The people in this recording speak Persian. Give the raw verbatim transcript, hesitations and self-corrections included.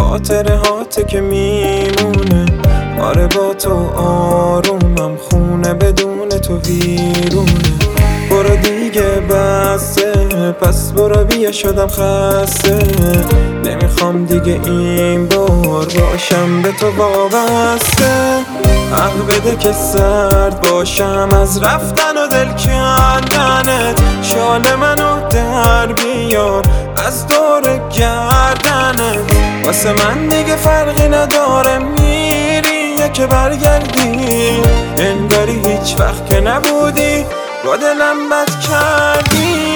خاطره هاته که میمونه. آره با تو آرومم، خونه بدون تو ویرونه. برو دیگه بسه، پس برو بیا شدم خسته. نمیخوام دیگه این بار باشم به تو وابسته. حق بده که سرد باشم از رفتن و دل کندنت. شال منو در بیار از دور گردنت. واسه من دیگه فرقی نداره میری یا که برگردی. انگاری هیچ وقت که نبودی با دلم بد کردی.